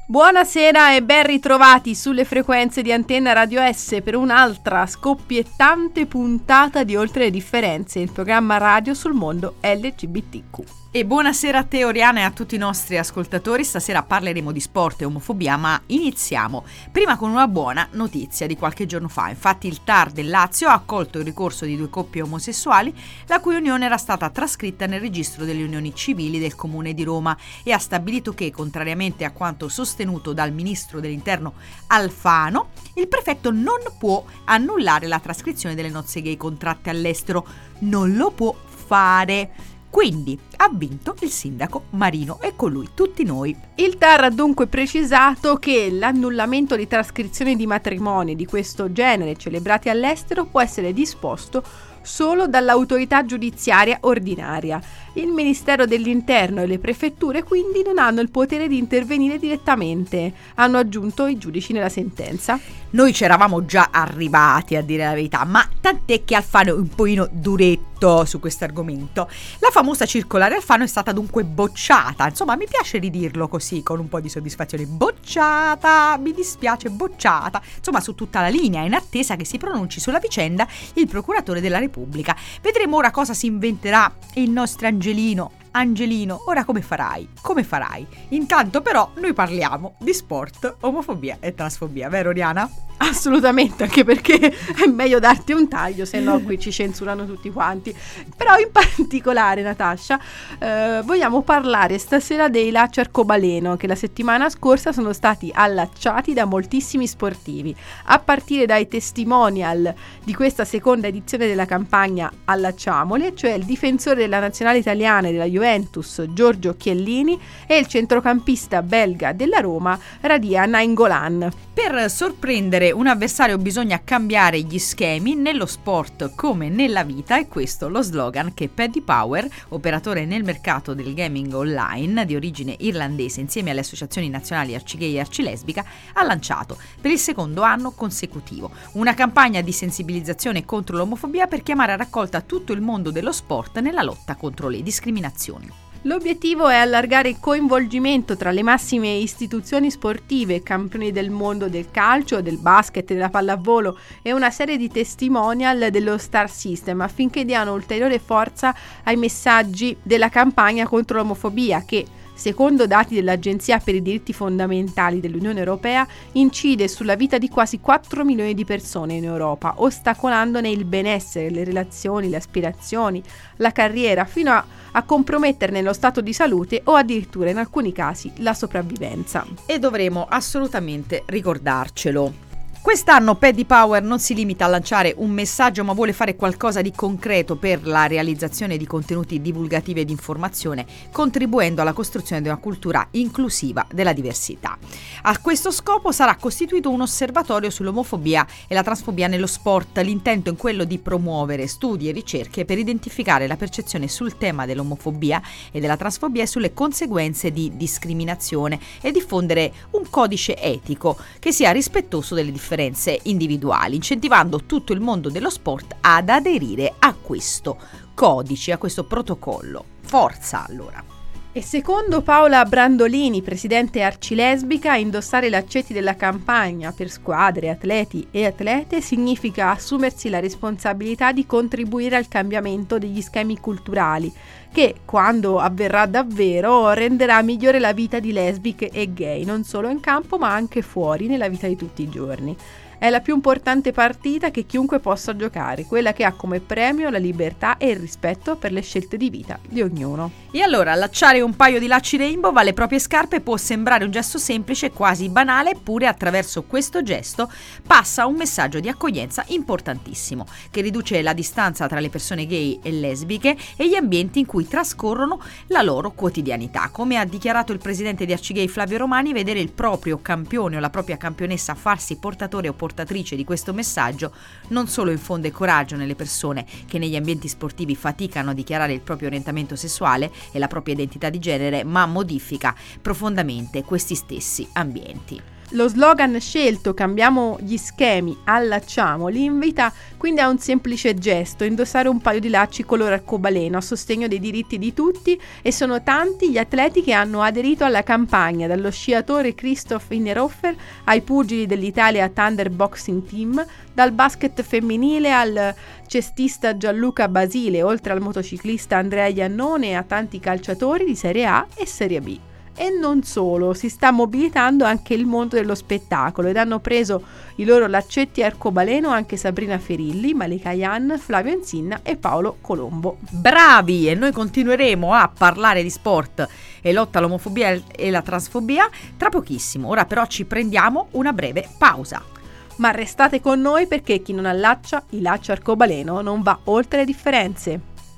Buonasera e ben ritrovati sulle frequenze di Antenna Radio S per un'altra scoppiettante puntata di Oltre le Differenze, il programma radio sul mondo LGBTQ. E buonasera a te Oriana e a tutti i nostri ascoltatori. Stasera parleremo di sport e omofobia, ma iniziamo prima con una buona notizia di qualche giorno fa. Infatti il TAR del Lazio ha accolto il ricorso di due coppie omosessuali la cui unione era stata trascritta nel registro delle unioni civili del Comune di Roma e ha stabilito che, contrariamente a quanto sostenuto dal ministro dell'Interno Alfano, il prefetto non può annullare la trascrizione delle nozze gay contratte all'estero. Non lo può fare. Quindi ha vinto il sindaco Marino e con lui tutti noi. Il TAR ha dunque precisato che l'annullamento di trascrizione di matrimoni di questo genere celebrati all'estero può essere disposto solo dall'autorità giudiziaria ordinaria. Il Ministero dell'Interno e le prefetture quindi non hanno il potere di intervenire direttamente, hanno aggiunto i giudici nella sentenza. Noi ci eravamo già arrivati, a dire la verità, ma tant'è che Alfano è un pochino duretto su questo argomento. La famosa circolare Alfano è stata dunque bocciata, insomma mi piace ridirlo così con un po' di soddisfazione, bocciata, mi dispiace, bocciata, insomma su tutta la linea, in attesa che si pronunci sulla vicenda il procuratore della Repubblica. Vedremo ora cosa si inventerà il nostro Angelino, ora come farai? Intanto però noi parliamo di sport, omofobia e transfobia, vero Oriana? Assolutamente, anche perché è meglio darti un taglio, se no qui ci censurano tutti quanti. Però in particolare, Natascia, vogliamo parlare stasera dei lacci arcobaleno che la settimana scorsa sono stati allacciati da moltissimi sportivi, a partire dai testimonial di questa seconda edizione della campagna Allacciamoli, cioè il difensore della nazionale italiana e della Juventus Giorgio Chiellini e il centrocampista belga della Roma Radia Nainggolan. Per sorprendere un avversario bisogna cambiare gli schemi nello sport come nella vita, e questo lo slogan che Paddy Power, operatore nel mercato del gaming online di origine irlandese insieme alle associazioni nazionali arcigay e arcilesbica, ha lanciato per il secondo anno consecutivo. Una campagna di sensibilizzazione contro l'omofobia per chiamare a raccolta tutto il mondo dello sport nella lotta contro le discriminazioni. L'obiettivo è allargare il coinvolgimento tra le massime istituzioni sportive, campioni del mondo del calcio, del basket, della pallavolo e una serie di testimonial dello Star System affinché diano ulteriore forza ai messaggi della campagna contro l'omofobia che, secondo dati dell'Agenzia per i diritti fondamentali dell'Unione Europea, incide sulla vita di quasi 4 milioni di persone in Europa, ostacolandone il benessere, le relazioni, le aspirazioni, la carriera, fino a comprometterne lo stato di salute o addirittura in alcuni casi la sopravvivenza. E dovremo assolutamente ricordarcelo. Quest'anno Paddy Power non si limita a lanciare un messaggio, ma vuole fare qualcosa di concreto per la realizzazione di contenuti divulgativi e di informazione, contribuendo alla costruzione di una cultura inclusiva della diversità. A questo scopo sarà costituito un osservatorio sull'omofobia e la transfobia nello sport. L'intento è quello di promuovere studi e ricerche per identificare la percezione sul tema dell'omofobia e della transfobia e sulle conseguenze di discriminazione e diffondere un codice etico che sia rispettoso delle differenze individuali, incentivando tutto il mondo dello sport ad aderire a questo codice, a questo protocollo. Forza allora! E secondo Paola Brandolini, presidente arcilesbica, indossare i laccetti della campagna per squadre, atleti e atlete significa assumersi la responsabilità di contribuire al cambiamento degli schemi culturali che, quando avverrà davvero, renderà migliore la vita di lesbiche e gay, non solo in campo ma anche fuori, nella vita di tutti i giorni. È la più importante partita che chiunque possa giocare, quella che ha come premio la libertà e il rispetto per le scelte di vita di ognuno. E allora, allacciare un paio di lacci rainbow alle proprie scarpe può sembrare un gesto semplice, quasi banale, eppure attraverso questo gesto passa un messaggio di accoglienza importantissimo, che riduce la distanza tra le persone gay e lesbiche e gli ambienti in cui trascorrono la loro quotidianità. Come ha dichiarato il presidente di Arcigay Flavio Romani, vedere il proprio campione o la propria campionessa farsi portatore o portatrice di questo messaggio non solo infonde coraggio nelle persone che negli ambienti sportivi faticano a dichiarare il proprio orientamento sessuale e la propria identità di genere, ma modifica profondamente questi stessi ambienti. Lo slogan scelto "Cambiamo gli schemi, allacciamoli" invita quindi a un semplice gesto: indossare un paio di lacci color arcobaleno a sostegno dei diritti di tutti, e sono tanti gli atleti che hanno aderito alla campagna, dallo sciatore Christoph Innerhofer ai pugili dell'Italia Thunder Boxing Team, dal basket femminile al cestista Gianluca Basile, oltre al motociclista Andrea Iannone e a tanti calciatori di Serie A e Serie B. E non solo, si sta mobilitando anche il mondo dello spettacolo ed hanno preso i loro laccetti arcobaleno anche Sabrina Ferilli, Malika Yan, Flavio Insinna e Paolo Colombo. Bravi! E noi continueremo a parlare di sport e lotta all'omofobia e la transfobia tra pochissimo. Ora però ci prendiamo una breve pausa. Ma restate con noi, perché chi non allaccia il laccio arcobaleno non va oltre le differenze.